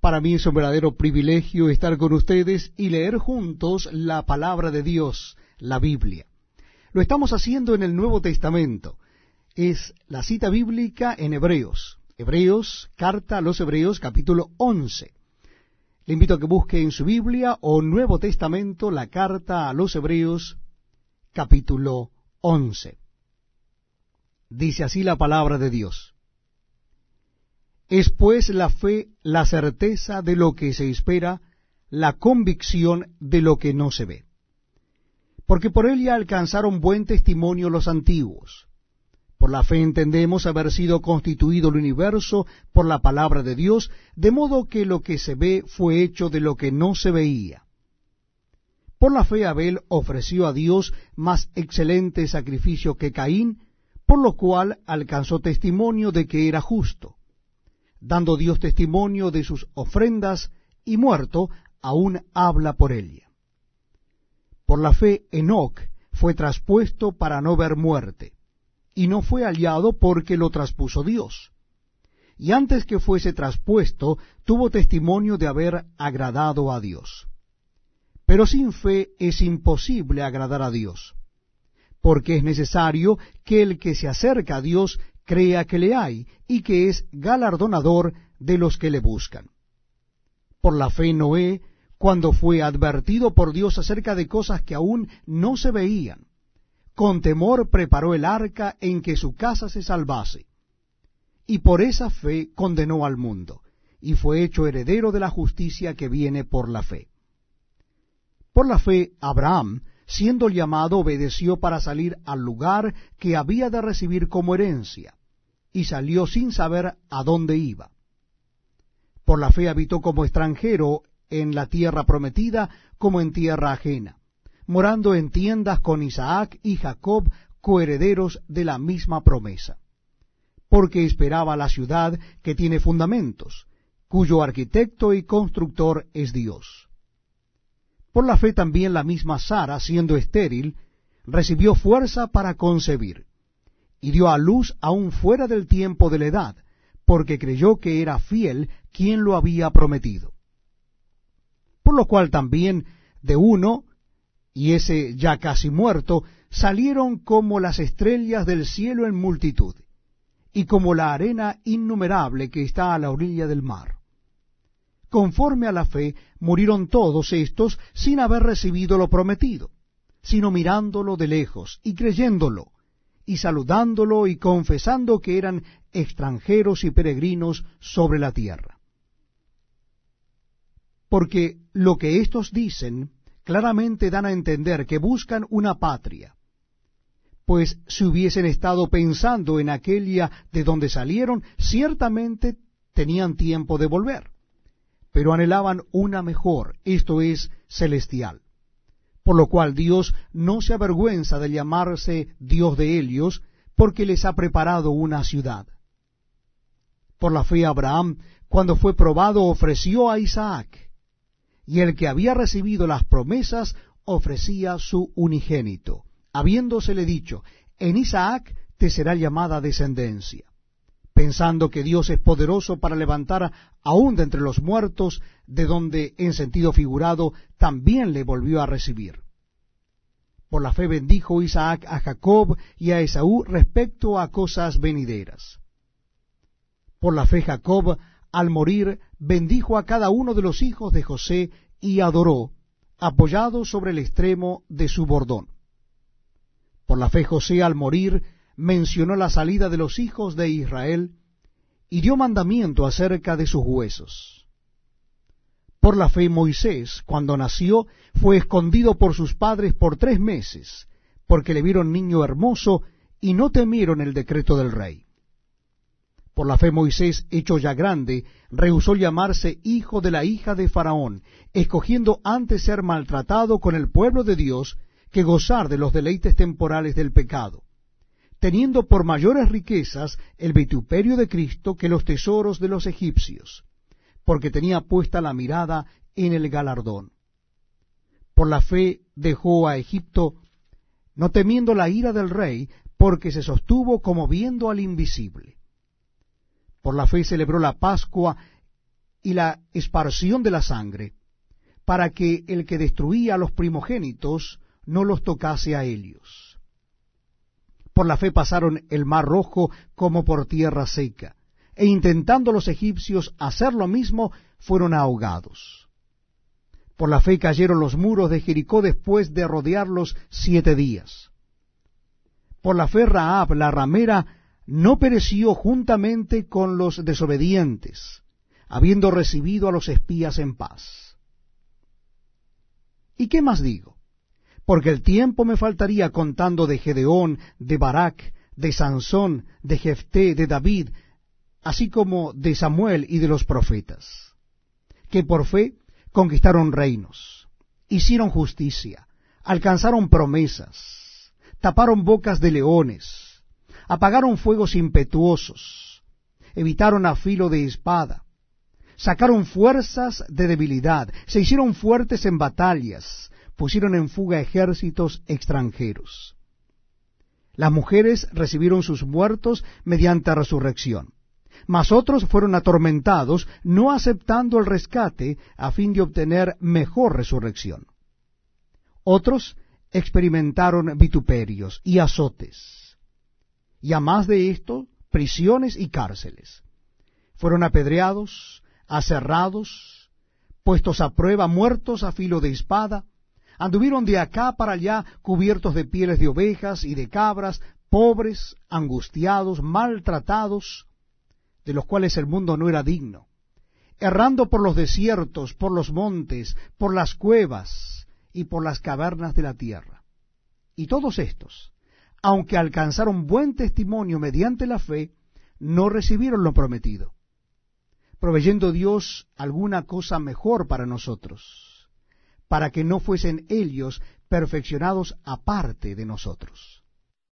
Para mí es un verdadero privilegio estar con ustedes y leer juntos la palabra de Dios, la Biblia. Lo estamos haciendo en el Nuevo Testamento. Es la cita bíblica en Hebreos. Hebreos, carta a los Hebreos, capítulo 11. Le invito a que busque en su Biblia o Nuevo Testamento la carta a los Hebreos, capítulo 11. Dice así la palabra de Dios. Es pues la fe la certeza de lo que se espera, la convicción de lo que no se ve. Porque por ella alcanzaron buen testimonio los antiguos. Por la fe entendemos haber sido constituido el universo por la palabra de Dios, de modo que lo que se ve fue hecho de lo que no se veía. Por la fe Abel ofreció a Dios más excelente sacrificio que Caín, por lo cual alcanzó testimonio de que era justo, dando Dios testimonio de sus ofrendas, y muerto, aún habla por ella. Por la fe Enoc fue traspuesto para no ver muerte, y no fue hallado porque lo traspuso Dios. Y antes que fuese traspuesto, tuvo testimonio de haber agradado a Dios. Pero sin fe es imposible agradar a Dios, porque es necesario que el que se acerca a Dios crea que le hay, y que es galardonador de los que le buscan. Por la fe Noé, cuando fue advertido por Dios acerca de cosas que aún no se veían, con temor preparó el arca en que su casa se salvase, y por esa fe condenó al mundo, y fue hecho heredero de la justicia que viene por la fe. Por la fe Abraham, siendo llamado, obedeció para salir al lugar que había de recibir como herencia, y salió sin saber a dónde iba. Por la fe habitó como extranjero en la tierra prometida, como en tierra ajena, morando en tiendas con Isaac y Jacob, coherederos de la misma promesa, porque esperaba la ciudad que tiene fundamentos, cuyo arquitecto y constructor es Dios. Por la fe también la misma Sara, siendo estéril, recibió fuerza para concebir, y dio a luz aún fuera del tiempo de la edad, porque creyó que era fiel quien lo había prometido. Por lo cual también de uno, y ese ya casi muerto, salieron como las estrellas del cielo en multitud, y como la arena innumerable que está a la orilla del mar. Conforme a la fe, murieron todos estos sin haber recibido lo prometido, sino mirándolo de lejos y creyéndolo, y saludándolo y confesando que eran extranjeros y peregrinos sobre la tierra. Porque lo que éstos dicen claramente dan a entender que buscan una patria, pues si hubiesen estado pensando en aquella de donde salieron, ciertamente tenían tiempo de volver, pero anhelaban una mejor, esto es, celestial. Por lo cual Dios no se avergüenza de llamarse Dios de ellos, porque les ha preparado una ciudad. Por la fe Abraham, cuando fue probado, ofreció a Isaac, y el que había recibido las promesas ofrecía su unigénito, habiéndosele dicho, en Isaac te será llamada descendencia, pensando que Dios es poderoso para levantar aún de entre los muertos, de donde, en sentido figurado, también le volvió a recibir. Por la fe bendijo Isaac a Jacob y a Esaú respecto a cosas venideras. Por la fe Jacob, al morir, bendijo a cada uno de los hijos de José y adoró, apoyado sobre el extremo de su bordón. Por la fe José, al morir, mencionó la salida de los hijos de Israel y dio mandamiento acerca de sus huesos. Por la fe Moisés, cuando nació, fue escondido por sus padres por 3 meses, porque le vieron niño hermoso y no temieron el decreto del rey. Por la fe Moisés, hecho ya grande, rehusó llamarse hijo de la hija de Faraón, escogiendo antes ser maltratado con el pueblo de Dios que gozar de los deleites temporales del pecado, teniendo por mayores riquezas el vituperio de Cristo que los tesoros de los egipcios, porque tenía puesta la mirada en el galardón. Por la fe dejó a Egipto, no temiendo la ira del rey, porque se sostuvo como viendo al invisible. Por la fe celebró la Pascua y la esparción de la sangre, para que el que destruía a los primogénitos no los tocase a ellos. Por la fe pasaron el mar Rojo como por tierra seca, e intentando los egipcios hacer lo mismo, fueron ahogados. Por la fe cayeron los muros de Jericó después de rodearlos 7 días. Por la fe Rahab, la ramera, no pereció juntamente con los desobedientes, habiendo recibido a los espías en paz. ¿Y qué más digo? Porque el tiempo me faltaría contando de Gedeón, de Barak, de Sansón, de Jefté, de David, así como de Samuel y de los profetas, que por fe conquistaron reinos, hicieron justicia, alcanzaron promesas, taparon bocas de leones, apagaron fuegos impetuosos, evitaron a filo de espada, sacaron fuerzas de debilidad, se hicieron fuertes en batallas, pusieron en fuga ejércitos extranjeros. Las mujeres recibieron sus muertos mediante resurrección, mas otros fueron atormentados, no aceptando el rescate a fin de obtener mejor resurrección. Otros experimentaron vituperios y azotes, y a más de esto, prisiones y cárceles. Fueron apedreados, aserrados, puestos a prueba, muertos a filo de espada, anduvieron de acá para allá cubiertos de pieles de ovejas y de cabras, pobres, angustiados, maltratados, de los cuales el mundo no era digno, errando por los desiertos, por los montes, por las cuevas y por las cavernas de la tierra. Y todos estos, aunque alcanzaron buen testimonio mediante la fe, no recibieron lo prometido, proveyendo Dios alguna cosa mejor para nosotros, para que no fuesen ellos perfeccionados aparte de nosotros.